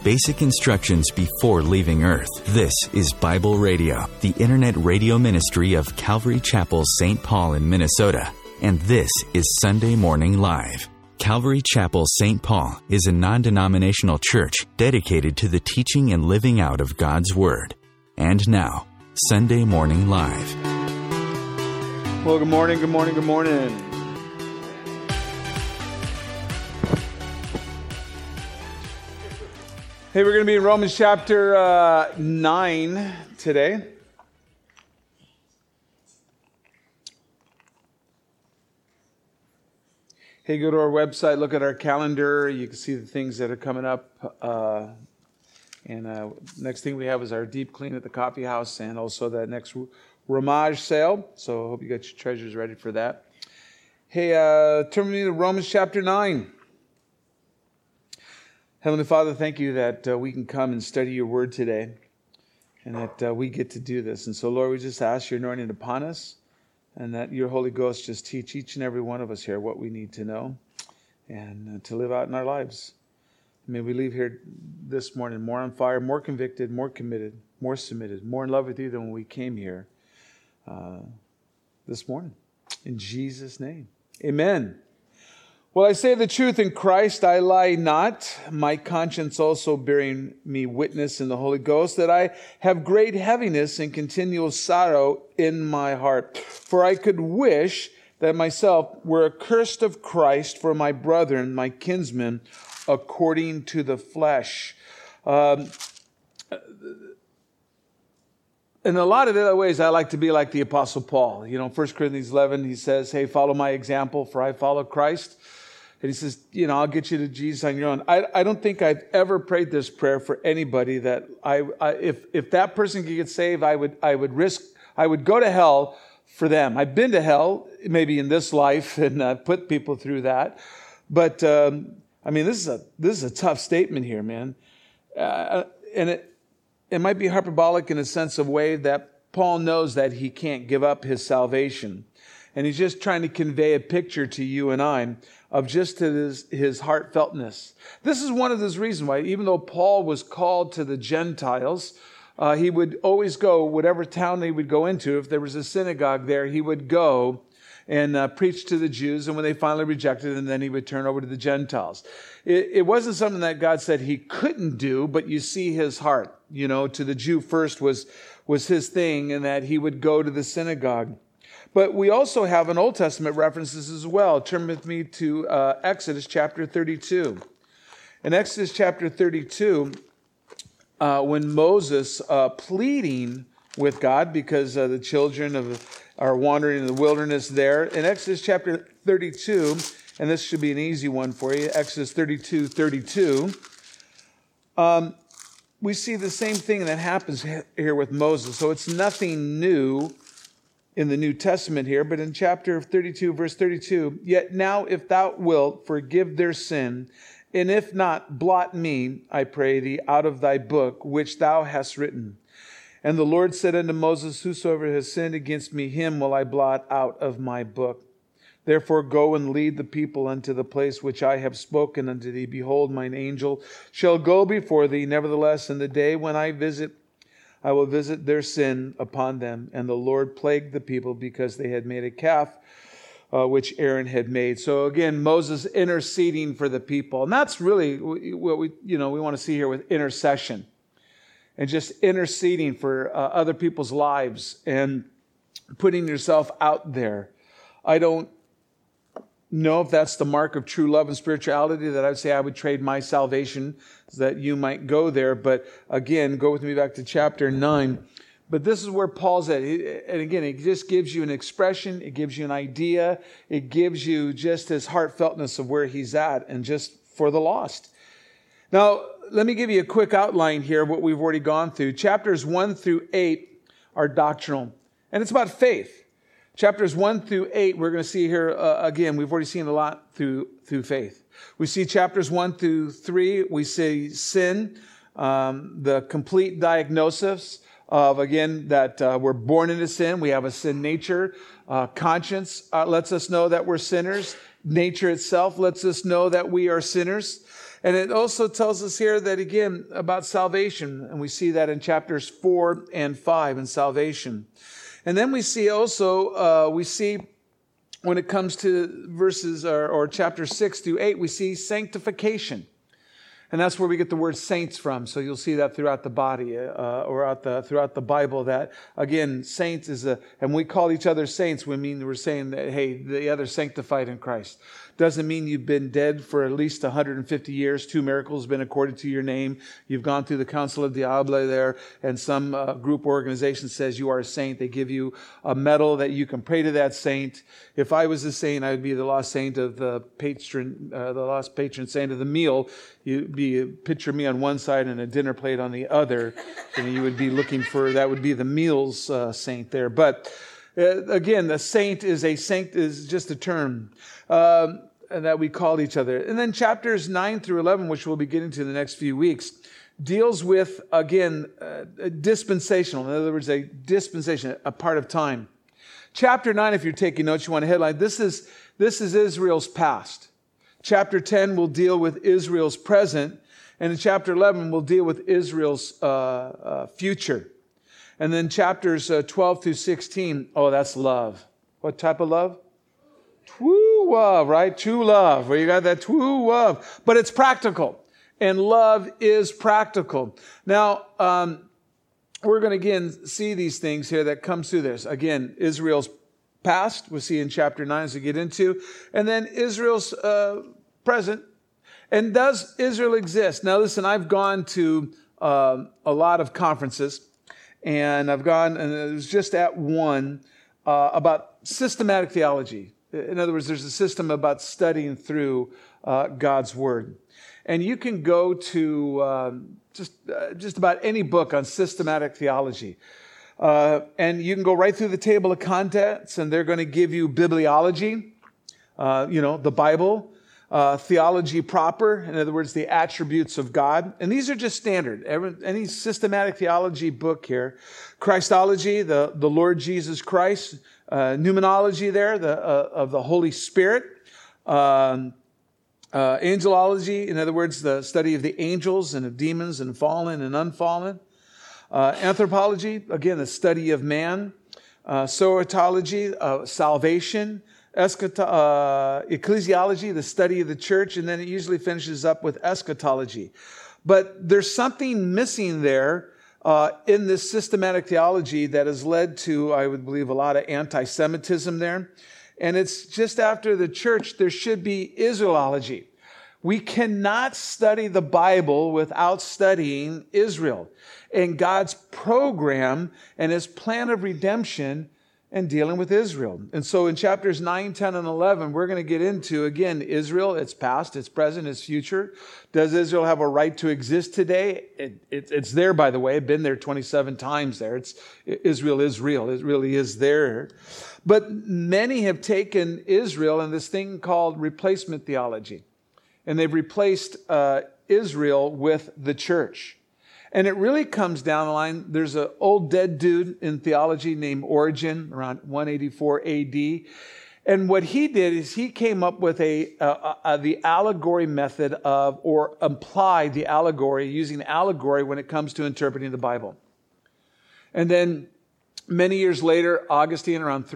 basic instructions before leaving Earth. This is Bible Radio, the internet radio ministry of Calvary Chapel, St. Paul in Minnesota. And this is Sunday Morning Live. Calvary Chapel, St. Paul is a non-denominational church dedicated to the teaching and living out of God's Word. And now, Sunday Morning Live. Well, good morning, good morning, good morning. Hey, we're going to be in Romans chapter 9 today. Hey, go to our website, look at our calendar. You can see the things that are coming up. Next thing we have is our deep clean at the coffee house and also that next Ramage sale. So I hope you got your treasures ready for that. Hey, turn with me to Romans chapter 9. Heavenly Father, thank you that we can come and study your word today and that we get to do this. And so, Lord, we just ask your anointing upon us and that your Holy Ghost just teach each and every one of us here what we need to know and to live out in our lives. May we leave here this morning more on fire, more convicted, more committed, more submitted, more in love with you than when we came here this morning. In Jesus' name, amen. Well, I say the truth in Christ, I lie not, my conscience also bearing me witness in the Holy Ghost, that I have great heaviness and continual sorrow in my heart. For I could wish that myself were accursed of Christ for my brethren, my kinsmen, according to the flesh. In a lot of other ways, I like to be like the Apostle Paul. You know, 1 Corinthians 11, he says, hey, follow my example, for I follow Christ. And he says, you know, I'll get you to Jesus on your own. I don't think I've ever prayed this prayer for anybody that if that person could get saved, I would go to hell for them. I've been to hell, maybe in this life, and put people through that. But I mean, this is a tough statement here, man. And it might be hyperbolic in a sense of way that Paul knows that he can't give up his salvation. And he's just trying to convey a picture to you and I of just his heartfeltness. This is one of those reasons why, even though Paul was called to the Gentiles, he would always go, whatever town he would go into, if there was a synagogue there, he would go and preach to the Jews. And when they finally rejected him, then he would turn over to the Gentiles. It wasn't something that God said he couldn't do, but you see his heart. You know, to the Jew first was his thing, and that he would go to the synagogue. But we also have an Old Testament references as well. Turn with me to Exodus chapter 32. In Exodus chapter 32, when Moses pleading with God because the children are wandering in the wilderness there. In Exodus chapter 32, and this should be an easy one for you, Exodus 32:32, we see the same thing that happens here with Moses. So it's nothing new in the New Testament here, but in chapter 32, verse 32, yet now if thou wilt forgive their sin, and if not, blot me, I pray thee, out of thy book, which thou hast written. And the Lord said unto Moses, whosoever has sinned against me, him will I blot out of my book. Therefore go and lead the people unto the place which I have spoken unto thee. Behold, mine angel shall go before thee. Nevertheless, in the day when I will visit their sin upon them. And the Lord plagued the people because they had made a calf, which Aaron had made. So again, Moses interceding for the people. And that's really what we want to see here with intercession. And just interceding for other people's lives and putting yourself out there. I don't know if that's the mark of true love and spirituality, that I would say I would trade my salvation so that you might go there. But again, go with me back to chapter 9. But this is where Paul's at. And again, it just gives you an expression. It gives you an idea. It gives you just his heartfeltness of where he's at and just for the lost. Now, let me give you a quick outline here of what we've already gone through. Chapters 1 through 8 are doctrinal. And it's about faith. Chapters 1 through 8, we're going to see here, again, we've already seen a lot through faith. We see chapters 1 through 3, we see sin, the complete diagnosis of, again, that we're born into sin. We have a sin nature. Conscience lets us know that we're sinners. Nature itself lets us know that we are sinners. And it also tells us here that, again, about salvation. And we see that in chapters 4 and 5 in salvation. And then we see also, when it comes to verses or chapters 6 through 8, we see sanctification. And that's where we get the word saints from. So you'll see that throughout the body throughout the Bible that, again, saints and we call each other saints. We're saying that, hey, the other sanctified in Christ. Doesn't mean you've been dead for at least 150 years. 2 miracles have been accorded to your name. You've gone through the Council of Diable there, and some group organization says you are a saint. They give you a medal that you can pray to that saint. If I was a saint, I would be the lost saint of the lost patron saint of the meal. You'd picture me on one side and a dinner plate on the other, and you would be looking for, that would be the meals saint there. But again, the saint is just a term that we call each other. And then chapters 9 through 11, which we'll be getting to in the next few weeks, deals with, again, dispensational. In other words, a dispensation, a part of time. Chapter 9, if you're taking notes, you want to headline, this is Israel's past. Chapter 10 will deal with Israel's present. And in chapter 11, we'll deal with Israel's future. And then chapters 12 through 16, that's love. What type of love? True love, right? True love. Where you got that true love. But it's practical. And love is practical. Now, we're going to again see these things here that come through this. Again, Israel's past, we'll see in chapter 9 as we get into. And then Israel's present. And does Israel exist? Now, listen, I've gone to a lot of conferences. And I've gone, and it was just at one, about systematic theology. In other words, there's a system about studying through God's Word. And you can go to just about any book on systematic theology. And you can go right through the table of contents, and they're going to give you bibliology, the Bible, theology proper, in other words, the attributes of God. And these are just standard. Any systematic theology book here. Christology, the Lord Jesus Christ. Pneumonology there, of the Holy Spirit. Angelology, in other words, the study of the angels and of demons and fallen and unfallen. Anthropology, again, the study of man. Soteriology, salvation. Ecclesiology, the study of the church, and then it usually finishes up with eschatology. But there's something missing there in this systematic theology that has led to, I would believe, a lot of anti-Semitism there. And it's just after the church, there should be Israelology. We cannot study the Bible without studying Israel and God's program and His plan of redemption and dealing with Israel. And so in chapters 9, 10, and 11, we're going to get into, again, Israel, its past, its present, its future. Does Israel have a right to exist today? It's there, by the way. I've been there 27 times there. Israel is real. It really is there. But many have taken Israel and this thing called replacement theology. And they've replaced Israel with the church. And it really comes down the line. There's an old dead dude in theology named Origen around 184 AD. And what he did is he came up with the allegory method or applied the allegory, using allegory when it comes to interpreting the Bible. And then many years later, Augustine around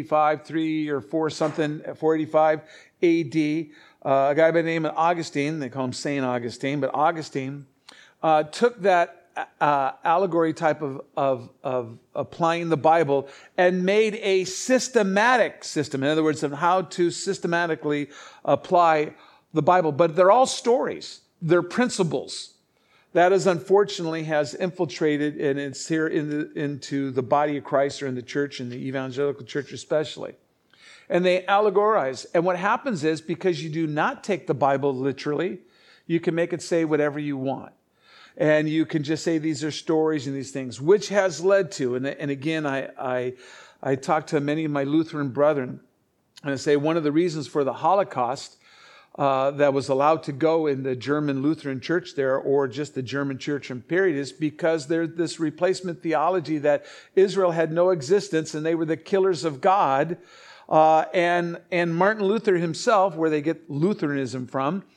485 AD, a guy by the name of Augustine, they call him Saint Augustine, but Augustine took that allegory type of applying the Bible and made a systematic system. In other words, of how to systematically apply the Bible. But they're all stories. They're principles. That is, unfortunately, has infiltrated, and it's here into the body of Christ or in the church, in the evangelical church especially. And they allegorize. And what happens is, because you do not take the Bible literally, you can make it say whatever you want. And you can just say these are stories and these things, which has led to, and again, I talk to many of my Lutheran brethren, and I say one of the reasons for the Holocaust that was allowed to go in the German Lutheran church there, or just the German church in period, is because there's this replacement theology that Israel had no existence and they were the killers of God. And Martin Luther himself, where they get Lutheranism from,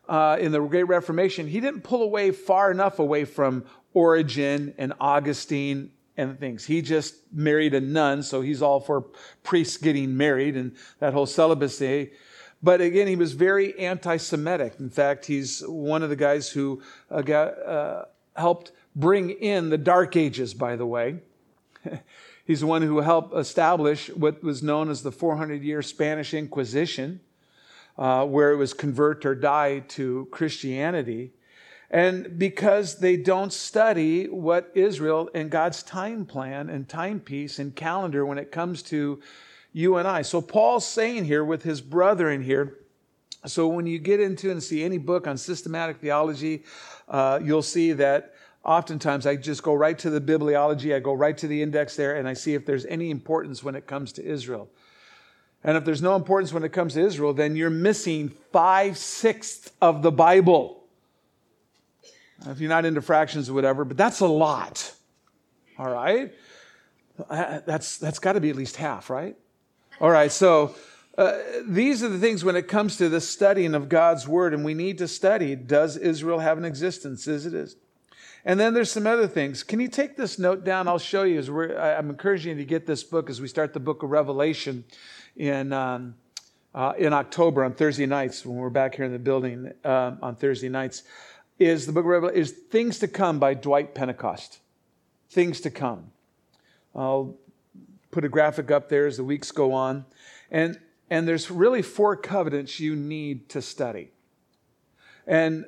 in the Great Reformation, he didn't pull away far enough away from Origen and Augustine and things. He just married a nun, so he's all for priests getting married and that whole celibacy. But again, he was very anti-Semitic. In fact, he's one of the guys who helped bring in the Dark Ages, by the way. He's the one who helped establish what was known as the 400-year Spanish Inquisition, where it was convert or die to Christianity. And because they don't study what Israel and God's time plan and timepiece and calendar when it comes to you and I. So Paul's saying here with his brother in here, so when you get into and see any book on systematic theology, you'll see that oftentimes I just go right to the bibliology, I go right to the index there, and I see if there's any importance when it comes to Israel. And if there's no importance when it comes to Israel, then you're missing 5/6 of the Bible. If you're not into fractions or whatever, but that's a lot. All right? That's got to be at least half, right? All right, so these are the things when it comes to the studying of God's Word, and we need to study, does Israel have an existence? Is it is? And then there's some other things. Can you take this note down? I'll show you. I'm encouraging you to get this book as we start the book of Revelation in October on Thursday nights when we're back here in the building on Thursday nights. Is the book of Revelation is Things to Come by Dwight Pentecost. Things to Come. I'll put a graphic up there as the weeks go on. And there's really 4 covenants you need to study. And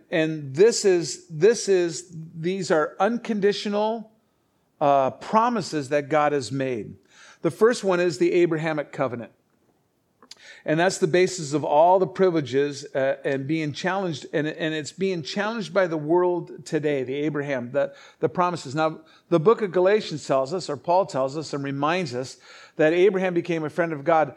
these are unconditional promises that God has made. The first one is the Abrahamic covenant. And that's the basis of all the privileges and being challenged. And it's being challenged by the world today, the Abraham, the promises. Now, the book of Galatians tells us, or Paul tells us and reminds us, that Abraham became a friend of God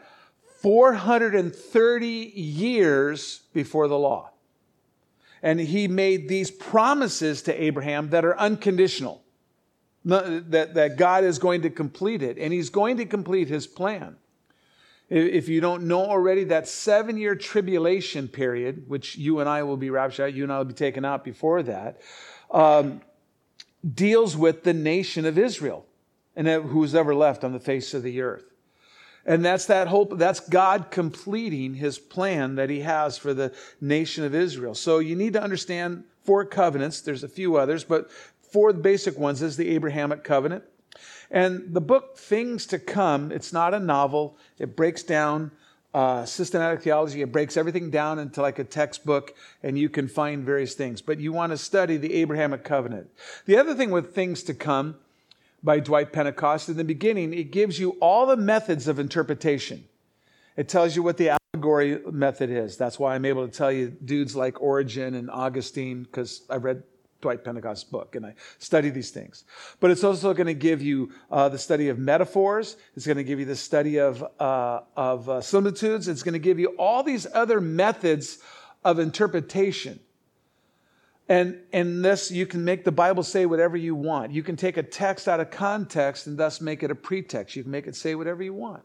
430 years before the law. And he made these promises to Abraham that are unconditional, that God is going to complete it. And he's going to complete his plan. If you don't know already, that 7-year tribulation period, which you and I will be raptured out, you and I will be taken out before that, deals with the nation of Israel and who's ever left on the face of the earth. And that's God completing his plan that he has for the nation of Israel. So you need to understand 4 covenants. There's a few others, but 4 basic ones is the Abrahamic covenant. And the book Things to Come, it's not a novel. It breaks down systematic theology. It breaks everything down into like a textbook, and you can find various things. But you want to study the Abrahamic covenant. The other thing with Things to Come by Dwight Pentecost, in the beginning, it gives you all the methods of interpretation. It tells you what the allegory method is. That's why I'm able to tell you dudes like Origen and Augustine, because I read Dwight Pentecost's book, and I study these things. But it's also going to give you the study of metaphors. It's going to give you the study of similitudes. It's going to give you all these other methods of interpretation. And this, you can make the Bible say whatever you want. You can take a text out of context and thus make it a pretext. You can make it say whatever you want.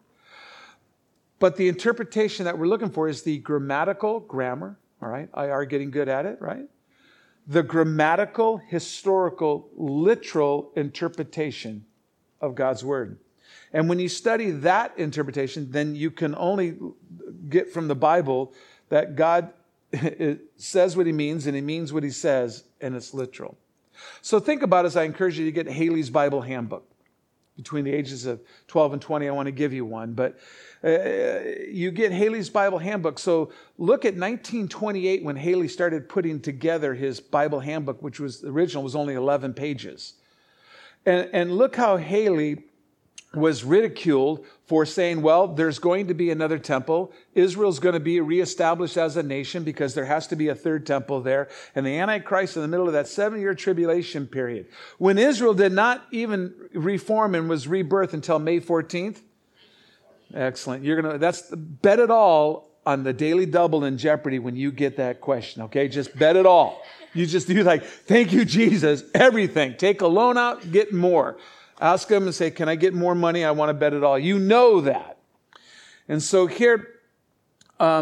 But the interpretation that we're looking for is the grammar, all right? IR getting good at it, right? The grammatical, historical, literal interpretation of God's Word. And when you study that interpretation, then you can only get from the Bible that God says what he means, and he means what he says, and it's literal. So think about it as I encourage you to get Haley's Bible Handbook. Between the ages of 12 and 20, I want to give you one. But you get Haley's Bible Handbook. So look at 1928 when Haley started putting together his Bible Handbook, which was the original was only 11 pages. And look how Haley was ridiculed for saying, well, there's going to be another temple. Israel's going to be reestablished as a nation because there has to be a third temple there. And the Antichrist in the middle of that 7-year tribulation period. When Israel did not even reform and was rebirthed until May 14th. Excellent. That's bet it all on the Daily Double in Jeopardy when you get that question. Okay. Just bet it all. You just do like, thank you, Jesus. Everything. Take a loan out, get more. Ask them and say, can I get more money? I want to bet it all. You know that. And so here,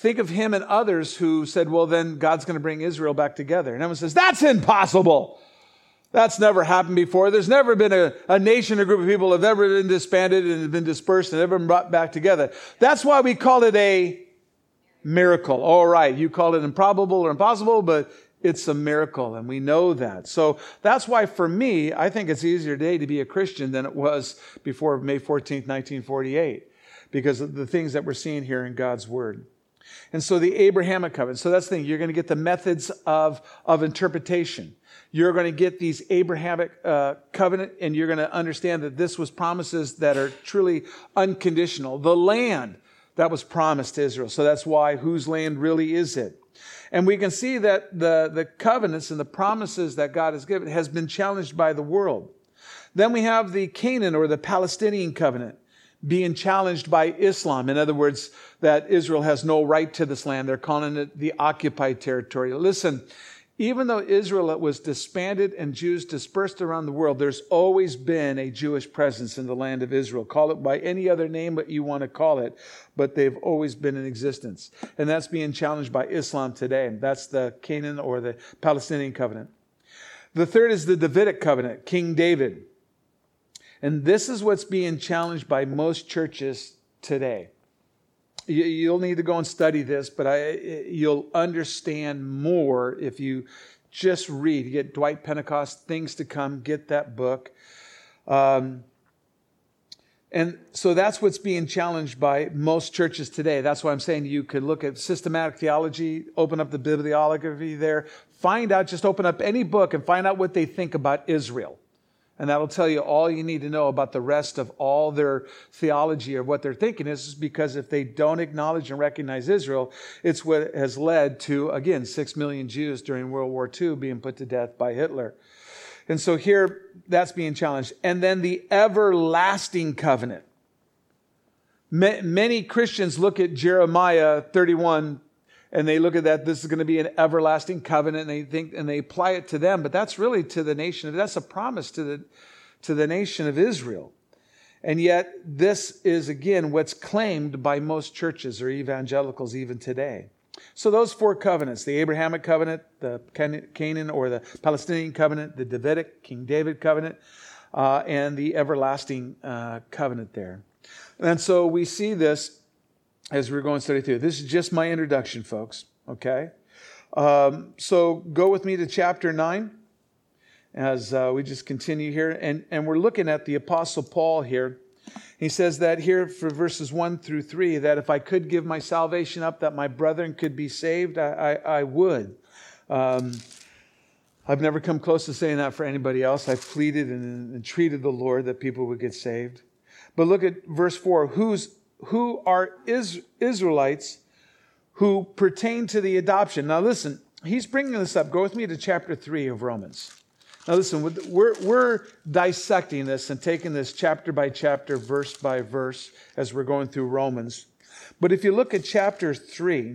think of him and others who said, well, then God's going to bring Israel back together. And everyone says, that's impossible. That's never happened before. There's never been a nation or group of people have ever been disbanded and been dispersed and ever been brought back together. That's why we call it a miracle. All right, you call it improbable or impossible, but it's a miracle, and we know that. So that's why, for me, I think it's easier today to be a Christian than it was before May 14th, 1948, because of the things that we're seeing here in God's Word. And so the Abrahamic covenant. So that's the thing. You're going to get the methods of interpretation. You're going to get these Abrahamic covenant, and you're going to understand that this was promises that are truly unconditional. The land that was promised to Israel. So that's why, whose land really is it? And we can see that the covenants and the promises that God has given has been challenged by the world. Then we have the Canaan or the Palestinian covenant being challenged by Islam. In other words, that Israel has no right to this land. They're calling it the occupied territory. Listen, even though Israel was disbanded and Jews dispersed around the world, there's always been a Jewish presence in the land of Israel. Call it by any other name that you want to call it, but they've always been in existence. And that's being challenged by Islam today. That's the Canaan or the Palestinian covenant. The third is the Davidic covenant, King David. And this is what's being challenged by most churches today. You'll need to go and study this, but you'll understand more if you just read. You get Dwight Pentecost, Things to Come, get that book. And so that's what's being challenged by most churches today. That's why I'm saying you could look at systematic theology, open up the bibliography there, just open up any book and find out what they think about Israel. And that'll tell you all you need to know about the rest of all their theology or what they're thinking is because if they don't acknowledge and recognize Israel, it's what has led to, again, 6 million Jews during World War II being put to death by Hitler. And so here, that's being challenged. And then the everlasting covenant. Many Christians look at Jeremiah 31 and they look at that, this is going to be an everlasting covenant, and they think, and they apply it to them, but that's really to the nation. That's a promise to the nation of Israel. And yet, this is, again, what's claimed by most churches or evangelicals even today. So those four covenants, the Abrahamic covenant, the Canaan or the Palestinian covenant, the Davidic, King David covenant, and the everlasting covenant there. And so we see this as we're going to study through. This is just my introduction, folks, okay? So go with me to chapter 9 as we just continue here. And we're looking at the Apostle Paul here. He says that here for verses 1 through 3, that if I could give my salvation up, that my brethren could be saved, I would. I've never come close to saying that for anybody else. I've pleaded and entreated the Lord that people would get saved. But look at verse 4. Who are Israelites who pertain to the adoption. Now listen, he's bringing this up. Go with me to chapter 3 of Romans. Now listen, we're dissecting this and taking this chapter by chapter, verse by verse, as we're going through Romans. But if you look at chapter 3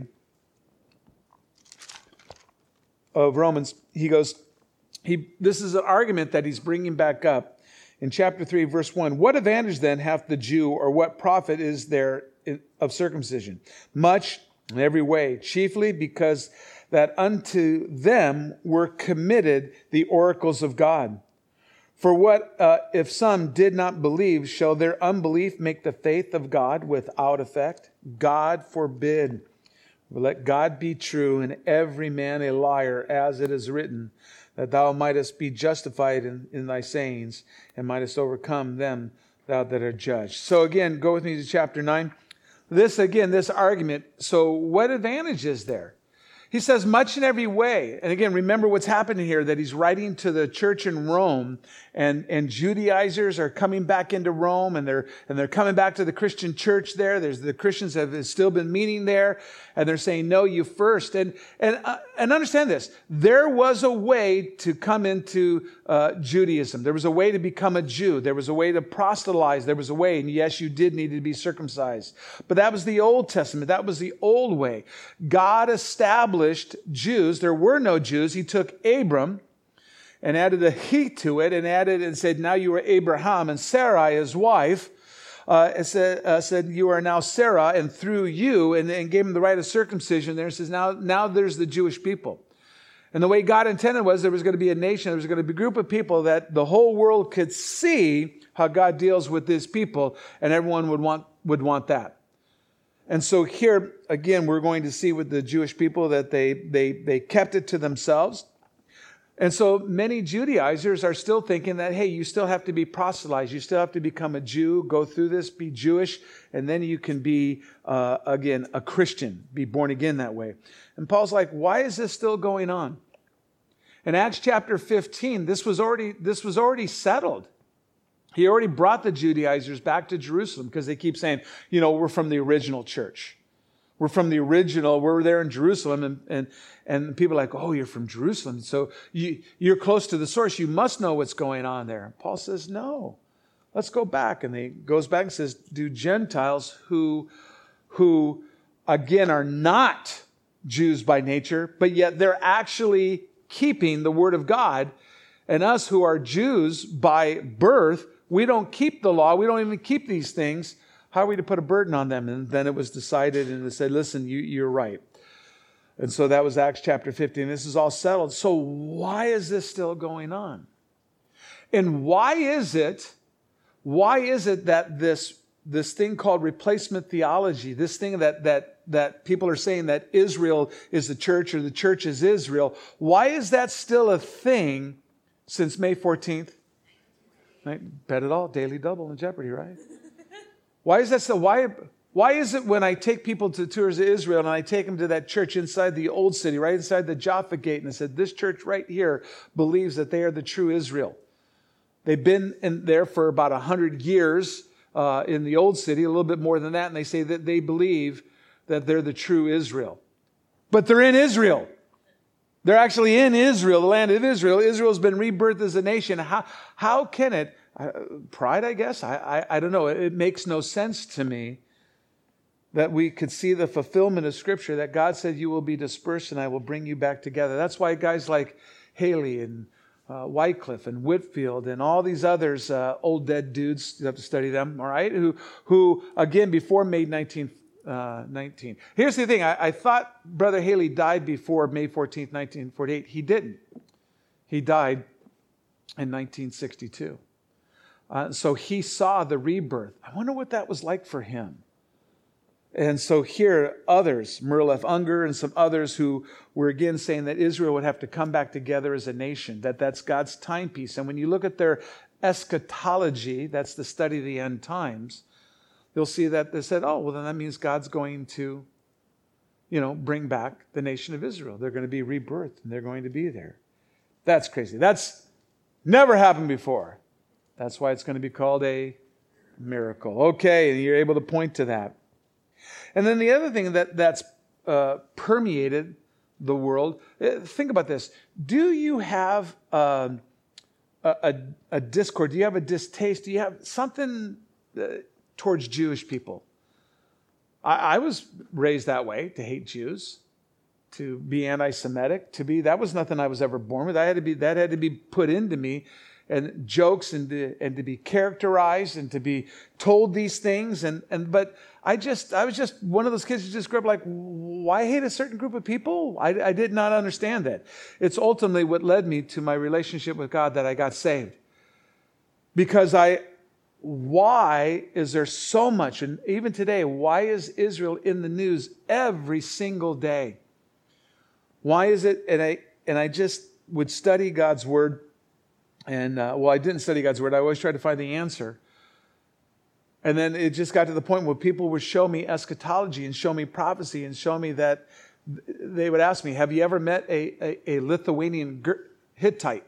of Romans, this is an argument that he's bringing back up. In chapter 3, verse 1, what advantage then hath the Jew, or what profit is there of circumcision? Much in every way, chiefly because that unto them were committed the oracles of God. For what if some did not believe, shall their unbelief make the faith of God without effect? God forbid. Let God be true and every man a liar, as it is written, that thou mightest be justified in thy sayings, and mightest overcome them thou that are judged. So again, go with me to chapter 9. This argument, so what advantage is there? He says, much in every way. And again, remember what's happening here, that he's writing to the church in Rome, and Judaizers are coming back into Rome, and they're coming back to the Christian church there. The Christians have still been meeting there, and they're saying, no, you first. And understand this, there was a way to come into Judaism. There was a way to become a Jew. There was a way to proselytize. There was a way, and yes, you did need to be circumcised. But that was the Old Testament. That was the old way. God established Jews. There were no Jews. He took Abram and added a he to it and said, now you are Abraham, and Sarai, his wife, it said, you are now Sarah, and through you, and gave him the right of circumcision there. It says, now there's the Jewish people. And the way God intended was there was going to be a nation, there was going to be a group of people that the whole world could see how God deals with his people, and everyone would want that. And so here, again, we're going to see with the Jewish people that they kept it to themselves. And so many Judaizers are still thinking that, hey, you still have to be proselytized. You still have to become a Jew, go through this, be Jewish, and then you can be, again, a Christian, be born again that way. And Paul's like, why is this still going on? In Acts chapter 15, this was already settled. He already brought the Judaizers back to Jerusalem because they keep saying, we're from the original church. We're from the original, we're there in Jerusalem, and people are like, oh, you're from Jerusalem, so you're close to the source, you must know what's going on there. Paul says, no, let's go back. And he goes back and says, do Gentiles who again are not Jews by nature, but yet they're actually keeping the word of God, and us who are Jews by birth, we don't keep the law, we don't even keep these things. How are we to put a burden on them? And then it was decided, and they said, listen, you're right. And so that was Acts chapter 15. This is all settled. So why is this still going on? And why is it that this thing called replacement theology, this thing that people are saying that Israel is the church or the church is Israel, why is that still a thing since May 14th? Right? Bet it all, Daily Double in Jeopardy, right? Why is that so? Why is it when I take people to tours of Israel and I take them to that church inside the old city, right inside the Jaffa Gate, and I said, this church right here believes that they are the true Israel. They've been in there for about 100 years in the old city, a little bit more than that, and they say that they believe that they're the true Israel. But they're in Israel. They're actually in Israel, the land of Israel. Israel's been rebirthed as a nation. How can it? Pride, I guess? I don't know. It makes no sense to me that we could see the fulfillment of Scripture, that God said, you will be dispersed and I will bring you back together. That's why guys like Haley and Wycliffe and Whitfield and all these others, old dead dudes, you have to study them, all right, who again, before May 1919. Here's the thing. I thought Brother Haley died before May 14th, 1948. He didn't. He died in 1962. So he saw the rebirth. I wonder what that was like for him. And so here, others, Merle F. Unger and some others who were again saying that Israel would have to come back together as a nation, that's God's timepiece. And when you look at their eschatology, that's the study of the end times, you'll see that they said, oh, well, then that means God's going to, bring back the nation of Israel. They're going to be rebirthed and they're going to be there. That's crazy. That's never happened before. That's why it's going to be called a miracle. Okay, and you're able to point to that. And then the other thing that's permeated the world, think about this. Do you have a discord? Do you have a distaste? Do you have something towards Jewish people? I was raised that way, to hate Jews, to be anti-Semitic, that was nothing I was ever born with. That had to be put into me. And jokes and to be characterized and to be told these things but I was just one of those kids who just grew up like, why hate a certain group of people? I did not understand that. It's ultimately what led me to my relationship with God that I got saved. Because why is there so much, and even today, why is Israel in the news every single day? Why is it? And I just would study God's word. And, I didn't study God's word. I always tried to find the answer. And then it just got to the point where people would show me eschatology and show me prophecy and show me that they would ask me, have you ever met a Lithuanian Hittite?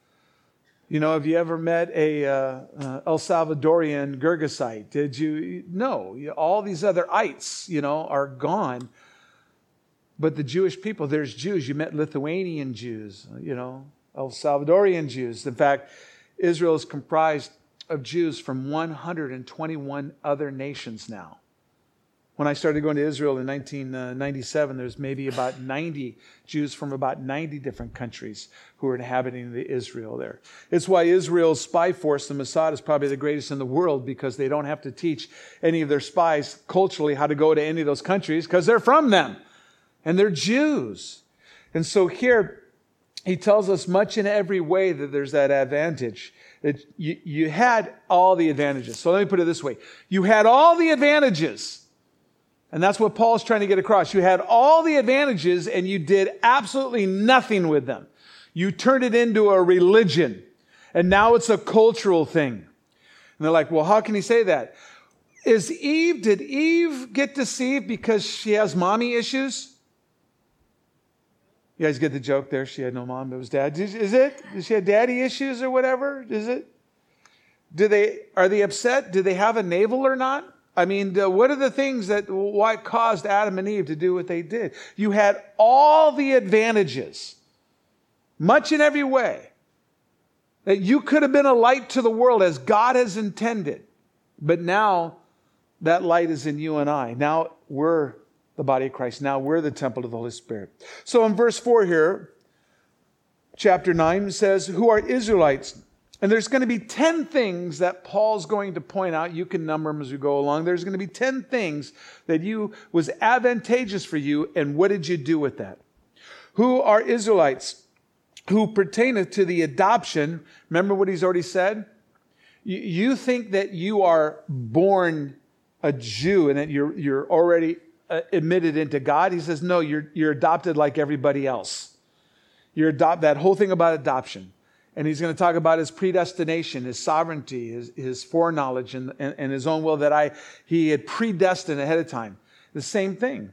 Have you ever met a El Salvadorian Girgasite? Did you? No. All these other ites, are gone. But the Jewish people, there's Jews. You met Lithuanian Jews, El Salvadorian Jews. In fact, Israel is comprised of Jews from 121 other nations now. When I started going to Israel in 1997, there's maybe about 90 Jews from about 90 different countries who are inhabiting the Israel there. It's why Israel's spy force, the Mossad, is probably the greatest in the world, because they don't have to teach any of their spies culturally how to go to any of those countries, because they're from them and they're Jews. And so here he tells us much in every way that there's that advantage. That you had all the advantages. So let me put it this way. You had all the advantages. And that's what Paul's trying to get across. You had all the advantages and you did absolutely nothing with them. You turned it into a religion. And now it's a cultural thing. And they're like, well, how can he say that? Did Eve get deceived because she has mommy issues? You guys get the joke there? She had no mom, it was dad. Did she have daddy issues or whatever? Is it? Are they upset? Do they have a navel or not? I mean, what are the things what caused Adam and Eve to do what they did? You had all the advantages, much in every way, that you could have been a light to the world as God has intended. But now that light is in you and I. Now we're the body of Christ. Now we're the temple of the Holy Spirit. So in verse 4 here, chapter 9 says, who are Israelites? And there's going to be 10 things that Paul's going to point out. You can number them as we go along. There's going to be 10 things that was advantageous for you, and what did you do with that? Who are Israelites? Who pertaineth to the adoption. Remember what he's already said? You think that you are born a Jew and that you're already admitted into God. He says, no, you're adopted like everybody else. That whole thing about adoption. And he's going to talk about his predestination, his sovereignty, his foreknowledge, and his own will that he had predestined ahead of time. The same thing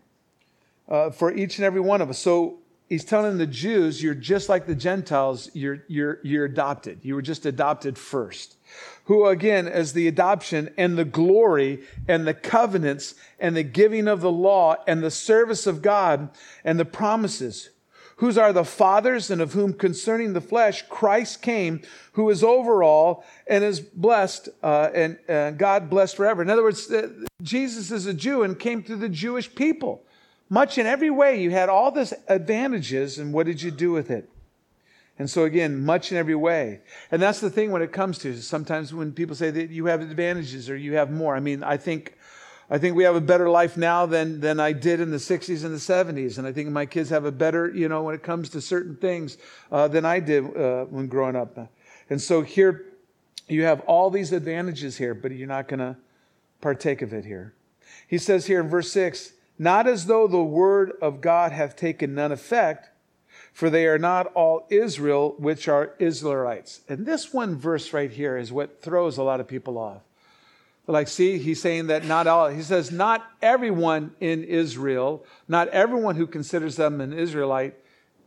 for each and every one of us. So he's telling the Jews, you're just like the Gentiles. You're adopted. You were just adopted first. Who again, as the adoption and the glory and the covenants and the giving of the law and the service of God and the promises, whose are the fathers, and of whom concerning the flesh Christ came, who is over all and is blessed, and God blessed forever. In other words, Jesus is a Jew and came through the Jewish people. Much in every way, you had all these advantages, and what did you do with it? And so again, much in every way. And that's the thing when it comes to, sometimes when people say that you have advantages or you have more. I mean, I think we have a better life now than I did in the 60s and the 70s. And I think my kids have a better, when it comes to certain things than I did when growing up. And so here you have all these advantages here, but you're not going to partake of it here. He says here in verse 6, not as though the word of God hath taken none effect, for they are not all Israel, which are Israelites. And this one verse right here is what throws a lot of people off. Like, see, he's saying that not all. He says, not everyone in Israel, not everyone who considers them an Israelite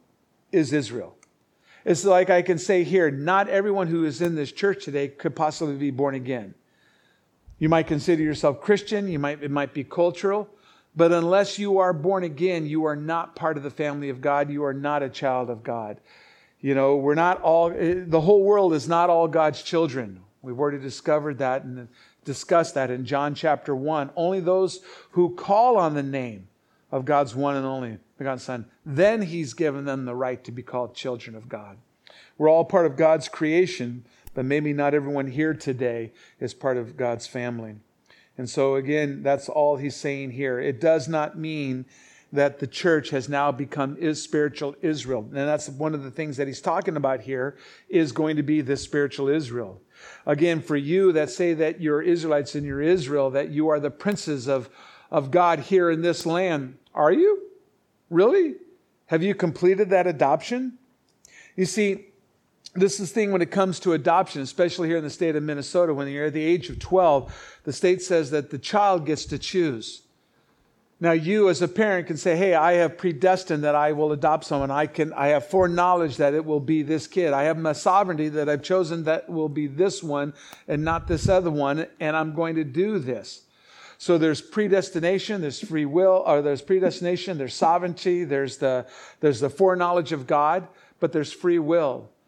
is Israel. It's like I can say here, not everyone who is in this church today could possibly be born again. You might consider yourself Christian. It might be cultural. But unless you are born again, you are not part of the family of God. You are not a child of God. We're not all, the whole world is not all God's children. We've already discovered that and discussed that in John chapter 1. Only those who call on the name of God's one and only begotten Son, then he's given them the right to be called children of God. We're all part of God's creation, but maybe not everyone here today is part of God's family. And so again, that's all he's saying here. It does not mean that the church has now become spiritual Israel. And that's one of the things that he's talking about here is going to be this spiritual Israel. Again, for you that say that you're Israelites and you're Israel, that you are the princes of God here in this land. Are you? Really? Have you completed that adoption? You see, this is the thing when it comes to adoption, especially here in the state of Minnesota. When you're at the age of 12, the state says that the child gets to choose. Now, you as a parent can say, hey, I have predestined that I will adopt someone. I have foreknowledge that it will be this kid. I have my sovereignty that I've chosen that will be this one and not this other one, and I'm going to do this. So there's predestination, there's free will, or there's predestination, there's sovereignty, there's the foreknowledge of God, but there's free will.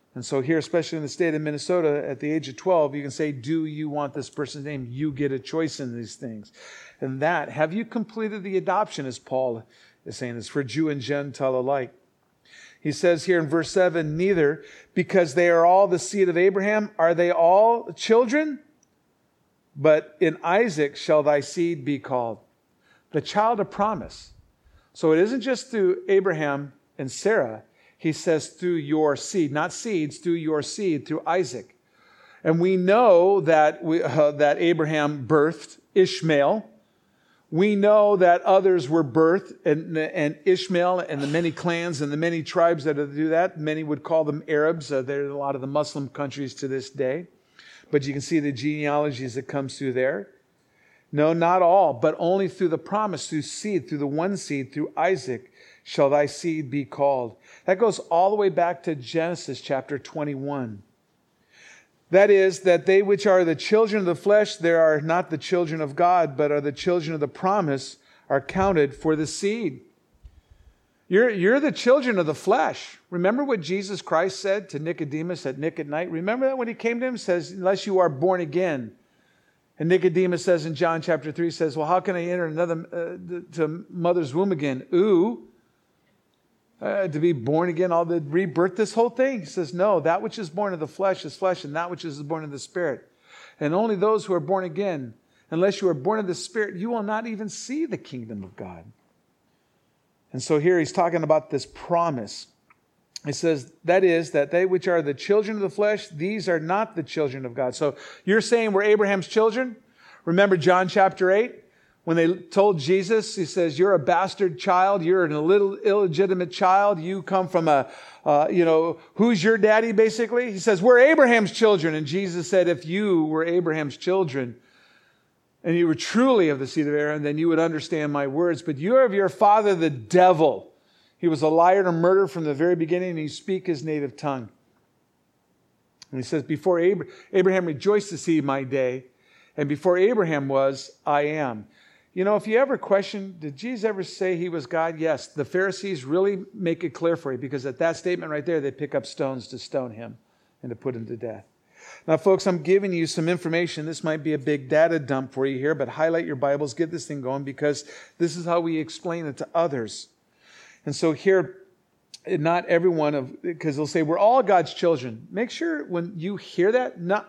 And so here, especially in the state of Minnesota, at the age of 12, you can say, do you want this person's name? You get a choice in these things. And that, have you completed the adoption, as Paul is saying, is for Jew and Gentile alike. He says here in verse 7, neither, because they are all the seed of Abraham, are they all children? But in Isaac shall thy seed be called. The child of promise. So it isn't just through Abraham and Sarah. He says through your seed, not seeds, through your seed, through Isaac. And we know that that Abraham birthed Ishmael. We know that others were birthed, and Ishmael and the many clans and the many tribes that do that. Many would call them Arabs. There are a lot of the Muslim countries to this day. But you can see the genealogies that comes through there. No, not all, but only through the promise, through seed, through the one seed, through Isaac, shall thy seed be called. That goes all the way back to Genesis chapter 21. That is, that they which are the children of the flesh, they are not the children of God, but are the children of the promise, are counted for the seed. You're the children of the flesh. Remember what Jesus Christ said to Nicodemus at night? Remember that when he came to him? He says, unless you are born again. And Nicodemus says in John chapter 3, says, well, how can I enter another to mother's womb again? To be born again, all the rebirth, this whole thing. He says, no, that which is born of the flesh is flesh, and that which is born of the Spirit. And only those who are born again, unless you are born of the Spirit, you will not even see the kingdom of God. And so here he's talking about this promise. He says, that is, that they which are the children of the flesh, these are not the children of God. So you're saying we're Abraham's children? Remember John chapter 8? When they told Jesus, he says, you're a bastard child. You're an illegitimate child. You come from who's your daddy, basically? He says, we're Abraham's children. And Jesus said, if you were Abraham's children, and you were truly of the seed of Aaron, then you would understand my words. But you are of your father, the devil. He was a liar and a murderer from the very beginning, and he speak his native tongue. And he says, before Abraham rejoiced to see my day, and before Abraham was, I am. You know, if you ever question, did Jesus ever say he was God? Yes. The Pharisees really make it clear for you, because at that statement right there, they pick up stones to stone him and to put him to death. Now, folks, I'm giving you some information. This might be a big data dump for you here, but highlight your Bibles, get this thing going, because this is how we explain it to others. And so here, not everyone because they'll say, we're all God's children. Make sure when you hear that, no.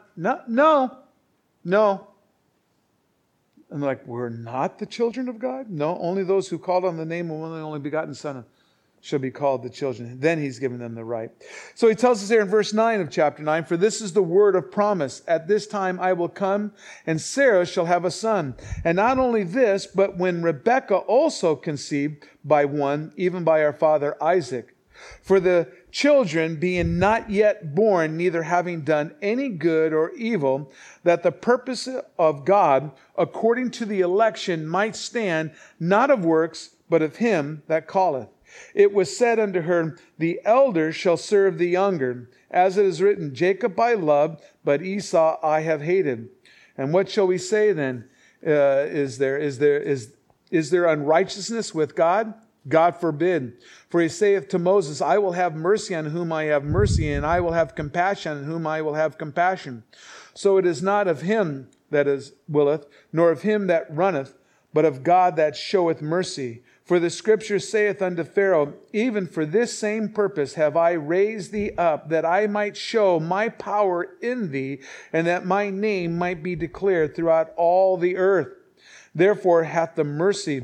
And they're like, we're not the children of God? No, only those who called on the name of one of the only begotten Son shall be called the children. Then he's given them the right. So he tells us here in verse 9 of chapter 9, for this is the word of promise. At this time I will come, and Sarah shall have a son. And not only this, but when Rebekah also conceived by one, even by our father Isaac. For the children being not yet born, neither having done any good or evil, that the purpose of God, according to the election, might stand, not of works, but of him that calleth. It was said unto her, the elder shall serve the younger. As it is written, Jacob I loved, but Esau I have hated. And what shall we say then? Is there unrighteousness with God? God forbid. For he saith to Moses, I will have mercy on whom I have mercy, and I will have compassion on whom I will have compassion. So it is not of him that willeth, nor of him that runneth, but of God that showeth mercy. For the scripture saith unto Pharaoh, even for this same purpose have I raised thee up, that I might show my power in thee, and that my name might be declared throughout all the earth. Therefore hath he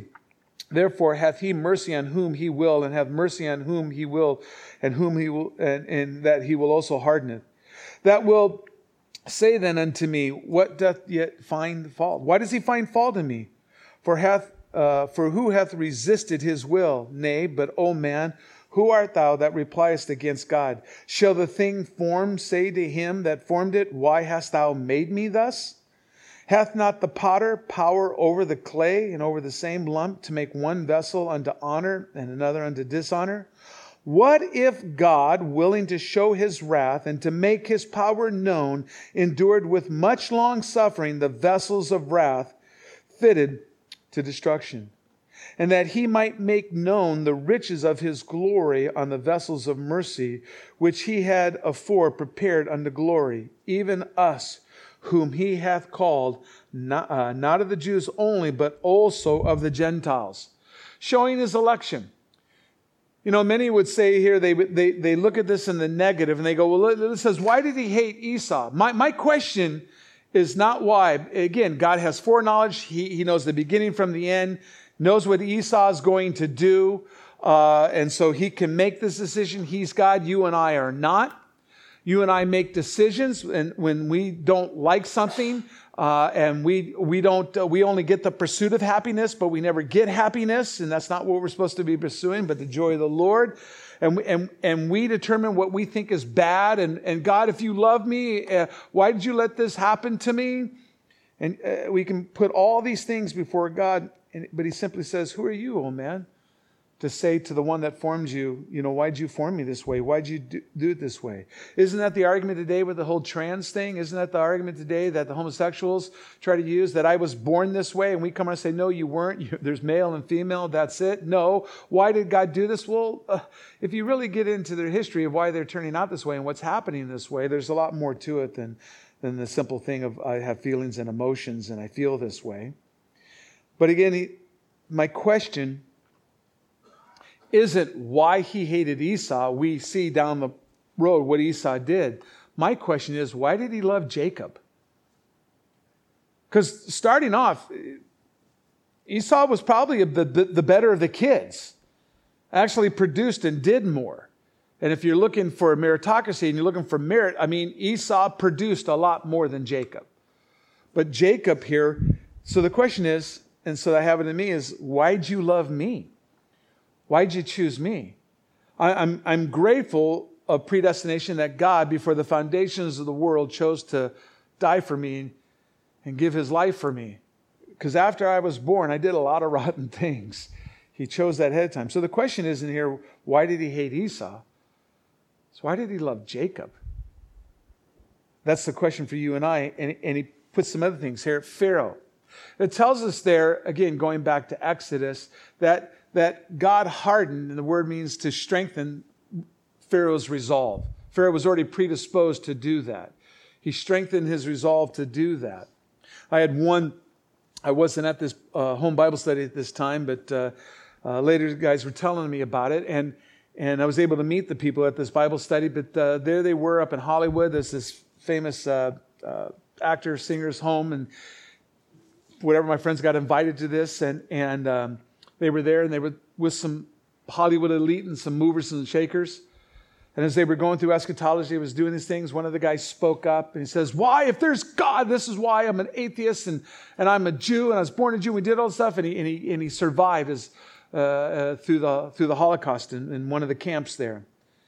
mercy on whom he will, and have mercy on whom he will, and that he will also harden it. That will say then unto me, what doth yet find fault? Why does he find fault in me? For who hath resisted his will? Nay, but, O man, who art thou that repliest against God? Shall the thing formed say to him that formed it, why hast thou made me thus? Hath not the potter power over the clay and over the same lump to make one vessel unto honor and another unto dishonor? What if God, willing to show his wrath and to make his power known, endured with much long suffering the vessels of wrath fitted to destruction, and that he might make known the riches of his glory on the vessels of mercy, which he had afore prepared unto glory, even us, whom he hath called, not of the Jews only, but also of the Gentiles. Showing his election. You know, many would say here, they look at this in the negative, and they go, well, it says, why did he hate Esau? My question is not why. Again, God has foreknowledge. He knows the beginning from the end, knows what Esau is going to do, and so he can make this decision. He's God. You and I are not. You and I make decisions, and when we don't like something, and we only get the pursuit of happiness, but we never get happiness, and that's not what we're supposed to be pursuing, but the joy of the Lord. And we determine what we think is bad. And God, if you love me, why did you let this happen to me? And we can put all these things before God, but he simply says, who are you, oh man, to say to the one that formed you, you know, why'd you form me this way? Why'd you do it this way? Isn't that the argument today with the whole trans thing? Isn't that the argument today that the homosexuals try to use, that I was born this way? And we come and say, no, you weren't. There's male and female. That's it. No. Why did God do this? Well, if you really get into their history of why they're turning out this way and what's happening this way, there's a lot more to it than the simple thing of I have feelings and emotions and I feel this way. But again, my question isn't why he hated Esau. We see down the road what Esau did. My question is, why did he love Jacob? Because starting off, Esau was probably the better of the kids. Actually produced and did more. And if you're looking for meritocracy and you're looking for merit, I mean, Esau produced a lot more than Jacob. But Jacob here, so the question is, and so I have it in me, is why'd you love me? Why'd you choose me? I'm grateful of predestination that God, before the foundations of the world, chose to die for me and give his life for me. Because after I was born, I did a lot of rotten things. He chose that ahead of time. So the question isn't here, why did he hate Esau? So why did he love Jacob? That's the question for you and I. And he puts some other things here. Pharaoh. It tells us there, again, going back to Exodus, that God hardened, and the word means to strengthen Pharaoh's resolve. Pharaoh was already predisposed to do that. He strengthened his resolve to do that. I wasn't at this home Bible study at this time, but later guys were telling me about it, and I was able to meet the people at this Bible study, but there they were up in Hollywood. There's this famous actor, singer's home, and whatever, my friends got invited to this, and they were there, and they were with some Hollywood elite and some movers and shakers. And as they were going through eschatology, he was doing these things. One of the guys spoke up, and he says, why, if there's God, this is why I'm an atheist, and I'm a Jew, and I was born a Jew, and we did all this stuff, and he survived through the Holocaust in one of the camps there.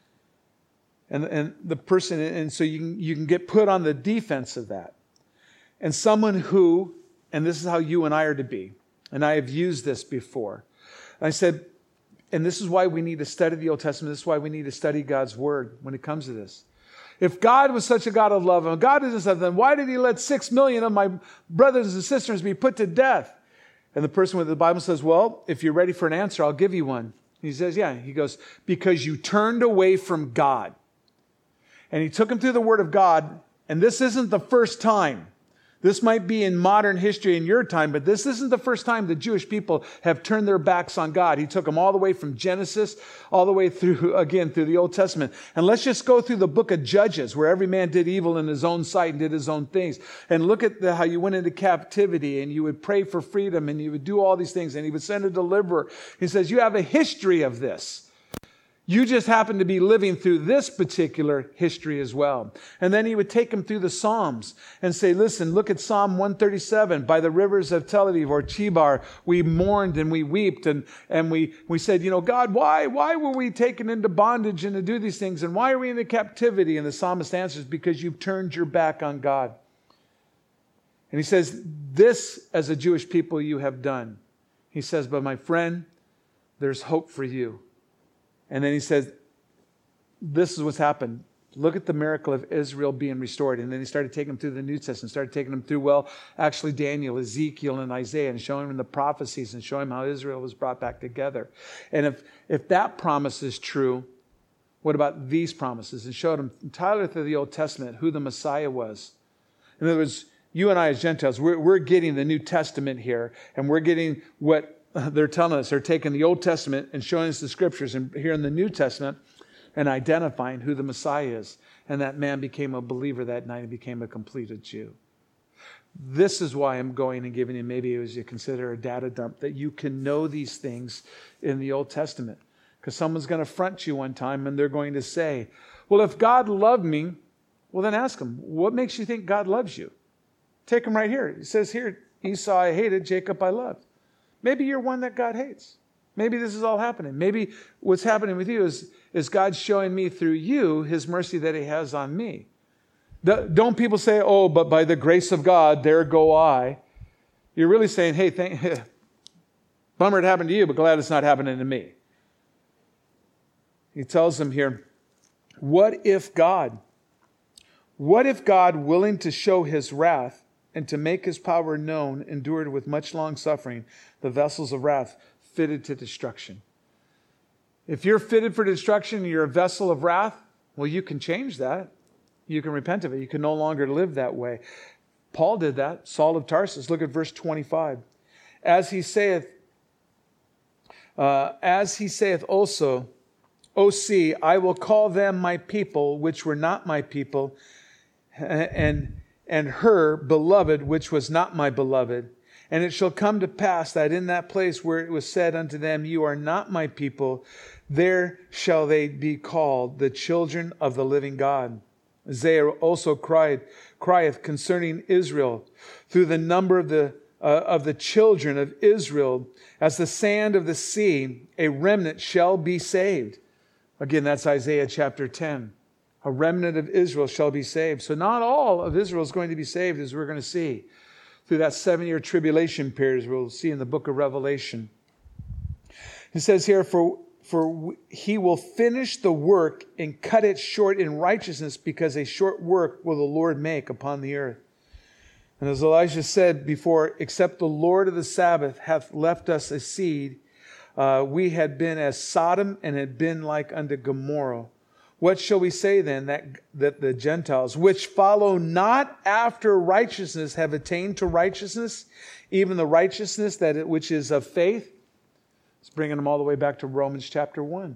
And the person, and so you can get put on the defense of that. And someone who, and this is how you and I are to be, and I have used this before. I said, and this is why we need to study the Old Testament. This is why we need to study God's Word when it comes to this. If God was such a God of love, and God is such, then why did he let 6 million of my brothers and sisters be put to death? And the person with the Bible says, well, if you're ready for an answer, I'll give you one. He says, yeah. He goes, because you turned away from God. And he took him through the Word of God, and this isn't the first time. This might be in modern history in your time, but this isn't the first time the Jewish people have turned their backs on God. He took them all the way from Genesis, all the way through the Old Testament. And let's just go through the book of Judges, where every man did evil in his own sight and did his own things. And look at how you went into captivity, and you would pray for freedom, and you would do all these things, and he would send a deliverer. He says, you have a history of this. You just happen to be living through this particular history as well. And then he would take them through the Psalms and say, listen, look at Psalm 137. By the rivers of Tel Aviv or Chebar, we mourned and we wept. And we said, you know, God, why were we taken into bondage and to do these things? And why are we in the captivity? And the psalmist answers, because you've turned your back on God. And he says, this as a Jewish people you have done. He says, but my friend, there's hope for you. And then he says, this is what's happened. Look at the miracle of Israel being restored. And then he started taking them through the New Testament, started taking them through, actually Daniel, Ezekiel, and Isaiah, and showing them the prophecies and showing them how Israel was brought back together. And if that promise is true, what about these promises? And showed them entirely through the Old Testament who the Messiah was. In other words, you and I as Gentiles, we're getting the New Testament here, and we're getting what they're telling us. They're taking the Old Testament and showing us the Scriptures, and here in the New Testament, and identifying who the Messiah is. And that man became a believer that night and became a completed Jew. This is why I'm going and giving you, maybe as you consider a data dump, that you can know these things in the Old Testament. Because someone's going to front you one time and they're going to say, well, if God loved me, well, then ask him, what makes you think God loves you? Take him right here. It says here, Esau I hated, Jacob I loved. Maybe you're one that God hates. Maybe this is all happening. Maybe what's happening with you is God showing me through you his mercy that he has on me. Don't people say, oh, but by the grace of God, there go I. You're really saying, hey, bummer it happened to you, but glad it's not happening to me. He tells them here, what if God, willing to show his wrath and to make his power known, endured with much long suffering the vessels of wrath fitted to destruction? If you're fitted for destruction and you're a vessel of wrath, well, you can change that. You can repent of it. You can no longer live that way. Paul did that. Saul of Tarsus. Look at verse 25. As he saith also, O see, I will call them my people, which were not my people, and her beloved, which was not my beloved. And it shall come to pass that in that place where it was said unto them, you are not my people, there shall they be called the children of the living God. Isaiah also crieth concerning Israel, through the number of the children of Israel, as the sand of the sea, a remnant shall be saved. Again, that's Isaiah chapter 10. A remnant of Israel shall be saved. So not all of Israel is going to be saved, as we're going to see through that 7-year tribulation period, as we'll see in the book of Revelation. It says here, for he will finish the work and cut it short in righteousness, because a short work will the Lord make upon the earth. And as Elijah said before, except the Lord of the Sabbath hath left us a seed, we had been as Sodom and had been like unto Gomorrah. What shall we say then, that the Gentiles, which follow not after righteousness, have attained to righteousness, even the righteousness which is of faith? It's bringing them all the way back to Romans chapter 1.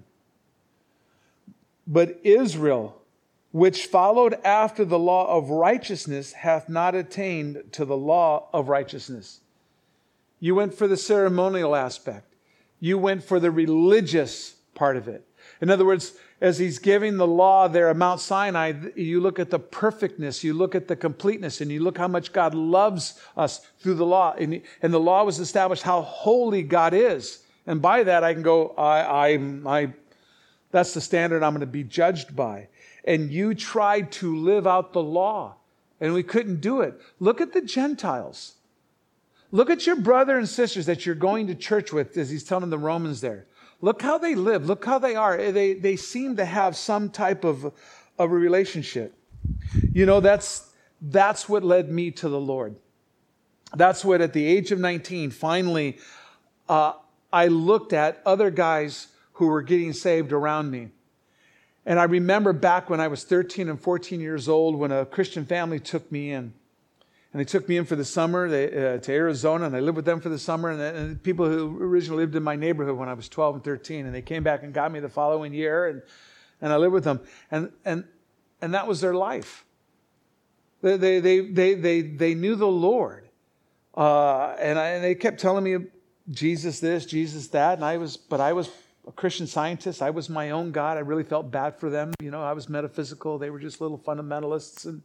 But Israel, which followed after the law of righteousness, hath not attained to the law of righteousness. You went for the ceremonial aspect. You went for the religious part of it. In other words, as he's giving the law there at Mount Sinai, you look at the perfectness, you look at the completeness, and you look how much God loves us through the law. And the law was established how holy God is. And by that I can go, that's the standard I'm going to be judged by. And you tried to live out the law, and we couldn't do it. Look at the Gentiles. Look at your brother and sisters that you're going to church with, as he's telling the Romans there. Look how they live. Look how they are. They seem to have some type of a relationship. You know, that's what led me to the Lord. That's what, at the age of 19, finally, I looked at other guys who were getting saved around me. And I remember back when I was 13 and 14 years old, when a Christian family took me in. And they took me in for the summer to Arizona, and I lived with them for the summer. And people who originally lived in my neighborhood when I was 12 and 13, and they came back and got me the following year, and I lived with them. And that was their life. They knew the Lord, and they kept telling me Jesus this, Jesus that, and I was a Christian scientist. I was my own God. I really felt bad for them. You know, I was metaphysical. They were just little fundamentalists.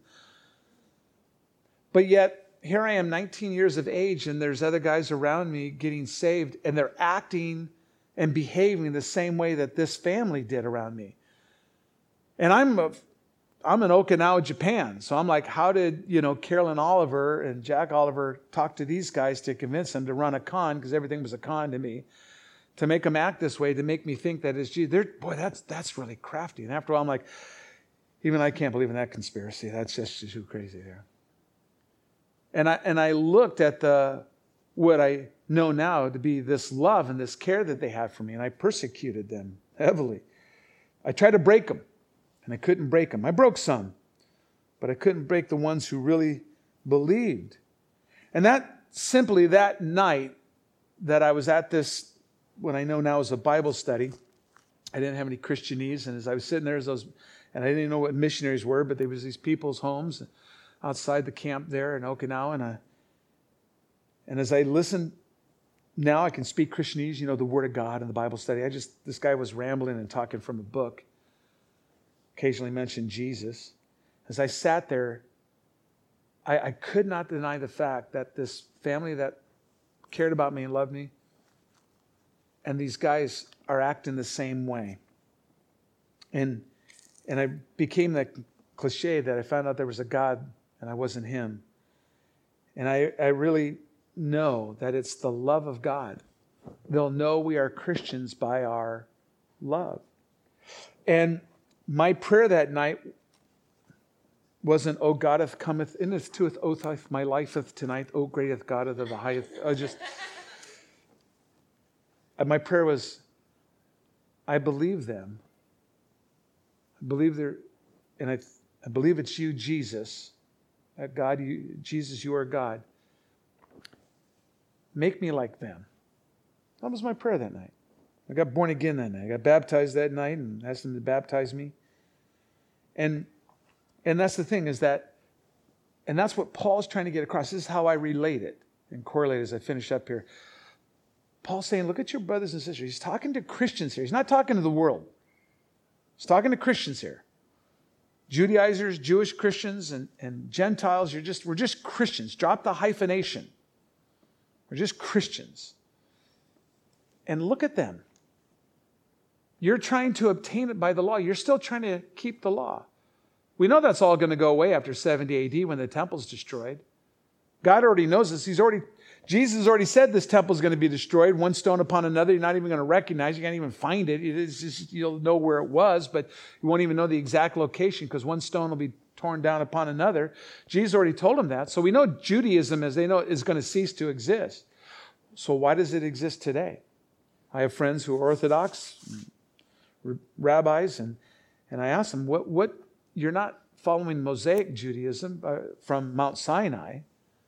But yet, here I am, 19 years of age, and there's other guys around me getting saved, and they're acting and behaving the same way that this family did around me. And I'm in Okinawa, Japan, so I'm like, how did, Carolyn Oliver and Jack Oliver talk to these guys to convince them to run a con, because everything was a con to me, to make them act this way, to make me think that it's Jesus? Boy, that's really crafty. And after a while, I'm like, Even I can't believe in that conspiracy. That's just too crazy there. And I looked at what I know now to be this love and this care that they had for me, and I persecuted them heavily. I tried to break them, and I couldn't break them. I broke some, but I couldn't break the ones who really believed. And that night that I was at this, what I know now is a Bible study, I didn't have any Christianese, and as I was sitting there, and I didn't even know what missionaries were, but there was these people's homes outside the camp there in Okinawa, and as I listened, now I can speak Christianese, the Word of God and the Bible study. This guy was rambling and talking from a book, occasionally mentioned Jesus. As I sat there, I could not deny the fact that this family that cared about me and loved me, and these guys are acting the same way. And I became that cliche that I found out there was a God and I wasn't Him. And I really know that it's the love of God. They'll know we are Christians by our love. And my prayer that night wasn't, "O Godeth cometh inneth to it, oatheth my lifeth tonight, O greateth God of the highest." My prayer was, I believe them. I believe and I believe it's you, Jesus. That God, Jesus, you are God. Make me like them. That was my prayer that night. I got born again that night. I got baptized that night and asked them to baptize me. And that's the thing is that, and that's what Paul's trying to get across. This is how I relate it and correlate as I finish up here. Paul's saying, look at your brothers and sisters. He's talking to Christians here. He's not talking to the world. He's talking to Christians here. Judaizers, Jewish Christians, and Gentiles, we're just Christians. Drop the hyphenation. We're just Christians. And look at them. You're trying to obtain it by the law. You're still trying to keep the law. We know that's all going to go away after 70 AD when the temple's destroyed. God already knows this. Jesus already said this temple is going to be destroyed, one stone upon another. You're not even going to recognize. You can't even find it. It's just, you'll know where it was, but you won't even know the exact location because one stone will be torn down upon another. Jesus already told them that. So we know Judaism, as they know, is going to cease to exist. So why does it exist today? I have friends who are Orthodox, rabbis, and I ask them, what you're not following Mosaic Judaism from Mount Sinai.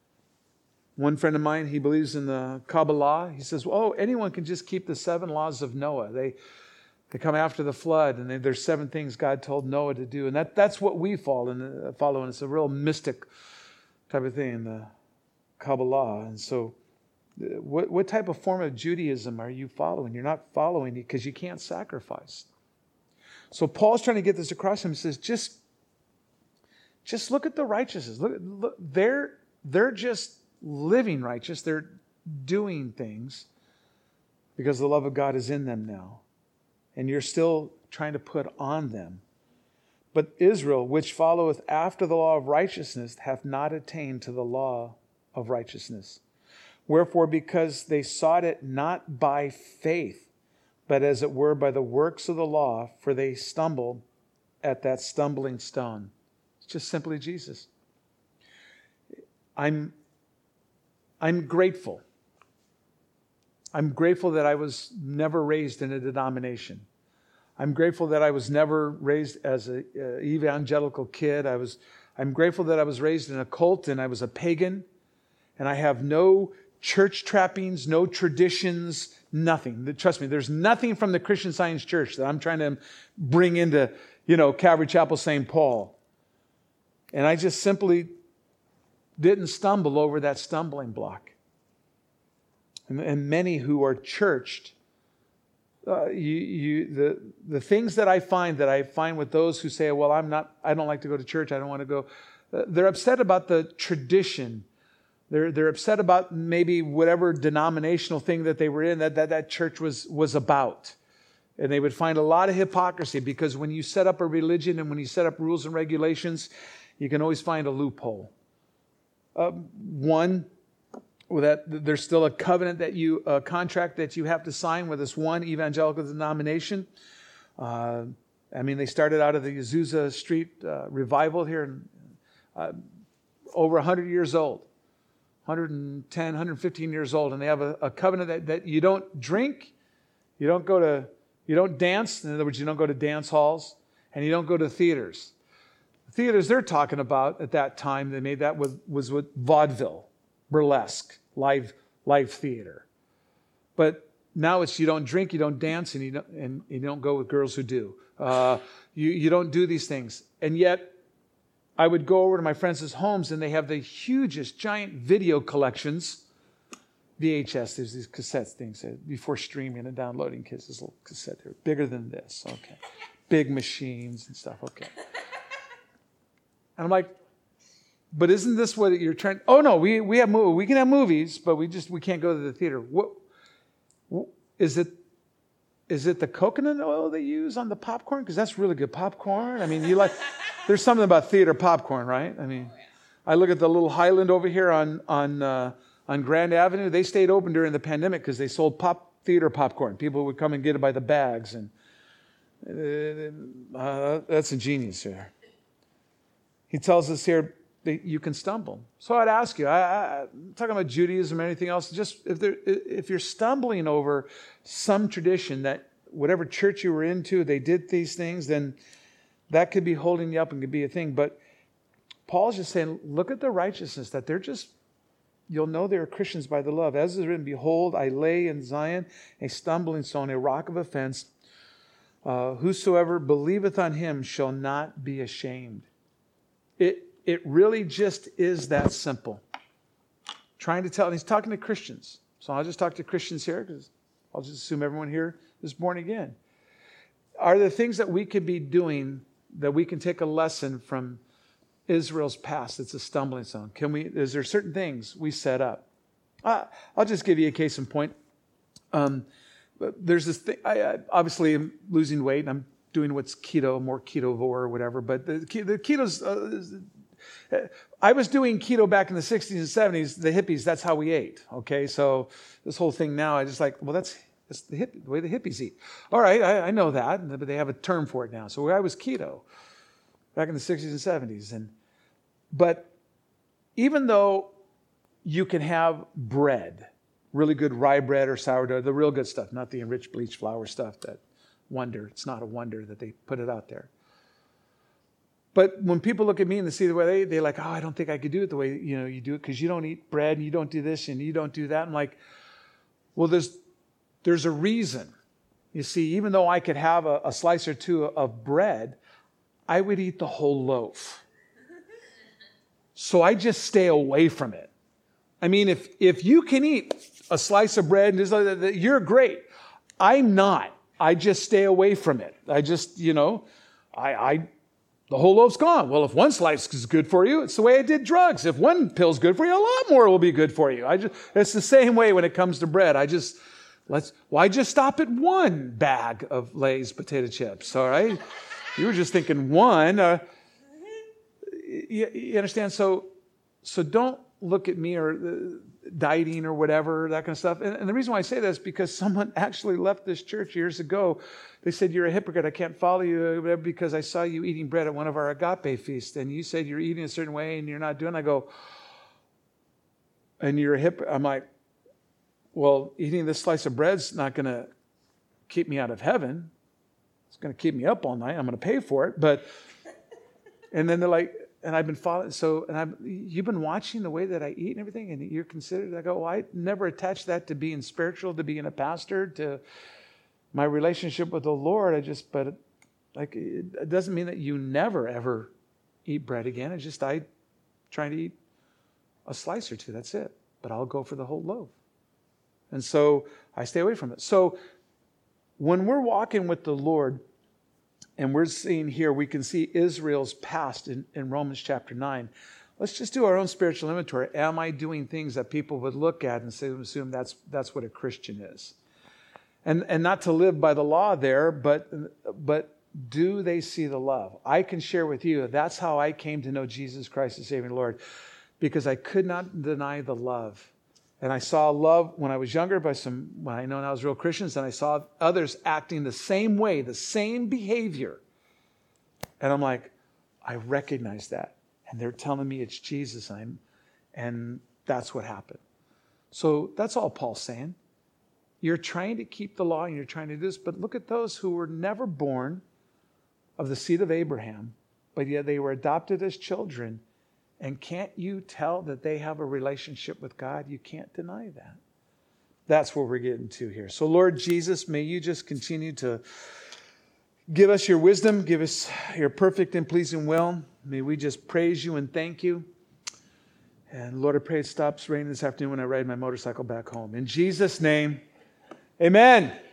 One friend of mine, he believes in the Kabbalah. He says, anyone can just keep the 7 laws of Noah. They come after the flood, and there's 7 things God told Noah to do. And that's what we follow, and it's a real mystic type of thing, the Kabbalah. And so what type of form of Judaism are you following? You're not following it because you can't sacrifice. So Paul's trying to get this across to him. He says, just look at the righteousness. Look, they're just living righteous. They're doing things because the love of God is in them now. And you're still trying to put on them. But Israel, which followeth after the law of righteousness, hath not attained to the law of righteousness. Wherefore, because they sought it not by faith, but as it were by the works of the law, for they stumble at that stumbling stone. It's just simply Jesus. I'm grateful. I'm grateful that I was never raised in a denomination. I'm grateful that I was never raised as an evangelical kid. I'm grateful that I was raised in a cult and I was a pagan. And I have no church trappings, no traditions, nothing. Trust me, there's nothing from the Christian Science Church that I'm trying to bring into, Calvary Chapel St. Paul. And I just simply didn't stumble over that stumbling block. And many who are churched, the things that I find with those who say, well, I don't like to go to church, I don't want to go. They're upset about the tradition. They're upset about maybe whatever denominational thing that they were in that church was about. And they would find a lot of hypocrisy because when you set up a religion and when you set up rules and regulations, you can always find a loophole. One, that there's still a covenant contract that you have to sign with this one evangelical denomination. I mean, they started out of the Azusa Street revival here, over 100 years old, 110, 115 years old, and they have a covenant that you don't drink, you don't dance. In other words, you don't go to dance halls, and you don't go to theaters. The theaters they're talking about at that time, they made that was with vaudeville, burlesque, live theater. But now it's you don't drink, you don't dance, and you don't go with girls who do. You don't do these things. And yet, I would go over to my friends' homes, and they have the hugest, giant video collections. VHS, there's these cassette things before streaming and downloading kids. This little cassette, they're bigger than this. Okay. Big machines and stuff. Okay. And I'm like, but isn't this what you're trying? Oh no, we can have movies, but we can't go to the theater. What is it? Is it the coconut oil they use on the popcorn? Because that's really good popcorn. I mean, there's something about theater popcorn, right? I mean, I look at the little Highland over here on Grand Avenue. They stayed open during the pandemic because they sold theater popcorn. People would come and get it by the bags, and that's ingenious here. He tells us here that you can stumble. So I'd ask you, I'm talking about Judaism or anything else, just if you're stumbling over some tradition that whatever church you were into, they did these things, then that could be holding you up and could be a thing. But Paul's just saying, look at the righteousness that you'll know they are Christians by the love. As is written, behold, I lay in Zion a stumbling stone, a rock of offense. Whosoever believeth on him shall not be ashamed. It really just is that simple. Trying to tell, and he's talking to Christians. So I'll just talk to Christians here because I'll just assume everyone here is born again. Are there things that we could be doing that we can take a lesson from Israel's past that's a stumbling stone? Is there certain things we set up? I'll just give you a case in point. There's this thing, obviously I'm losing weight and I'm doing what's keto, more ketovore or whatever, but the keto's, I was doing keto back in the 60s and 70s, the hippies, that's how we ate, okay? So this whole thing now, I just like, well, that's the way the hippies eat. All right, I know that, but they have a term for it now. So I was keto back in the 60s and 70s. But even though you can have bread, really good rye bread or sourdough, the real good stuff, not the enriched bleached flour stuff that wonder. It's not a wonder that they put it out there. But when people look at me and they see the way they're like, oh, I don't think I could do it the way you do it because you don't eat bread and you don't do this and you don't do that. I'm like, well, there's a reason. You see, even though I could have a slice or two of bread, I would eat the whole loaf. So I just stay away from it. I mean, if you can eat a slice of bread and just like that, you're great. I'm not. I just stay away from it. I just, the whole loaf's gone. Well, if one slice is good for you, it's the way I did drugs. If one pill's good for you, a lot more will be good for you. It's the same way when it comes to bread. Why just stop at one bag of Lay's potato chips? All right, you were just thinking one. You understand? So don't look at me or dieting or whatever, that kind of stuff. And the reason why I say that is because someone actually left this church years ago. They said, you're a hypocrite. I can't follow you because I saw you eating bread at one of our agape feasts. And you said you're eating a certain way and you're not doing it. I go, and you're a hypocrite. I'm like, well, eating this slice of bread's not going to keep me out of heaven. It's going to keep me up all night. I'm going to pay for it. And then they're like, and I've been following, you've been watching the way that I eat and everything, and you're considered. I go, well, I never attached that to being spiritual, to being a pastor, to my relationship with the Lord. It doesn't mean that you never ever eat bread again. It's just I trying to eat a slice or two. That's it. But I'll go for the whole loaf. And so I stay away from it. So when we're walking with the Lord, and we're seeing here, we can see Israel's past in Romans chapter 9. Let's just do our own spiritual inventory. Am I doing things that people would look at and assume that's what a Christian is? And not to live by the law there, but do they see the love? I can share with you, that's how I came to know Jesus Christ as Savior and Lord, because I could not deny the love. And I saw love when I was younger when I know now as real Christians, and I saw others acting the same way, the same behavior. And I'm like, I recognize that. And they're telling me it's Jesus. And that's what happened. So that's all Paul's saying. You're trying to keep the law and you're trying to do this, but look at those who were never born of the seed of Abraham, but yet they were adopted as children. And can't you tell that they have a relationship with God? You can't deny that. That's what we're getting to here. So Lord Jesus, may you just continue to give us your wisdom, give us your perfect and pleasing will. May we just praise you and thank you. And Lord, I pray it stops raining this afternoon when I ride my motorcycle back home. In Jesus' name, amen.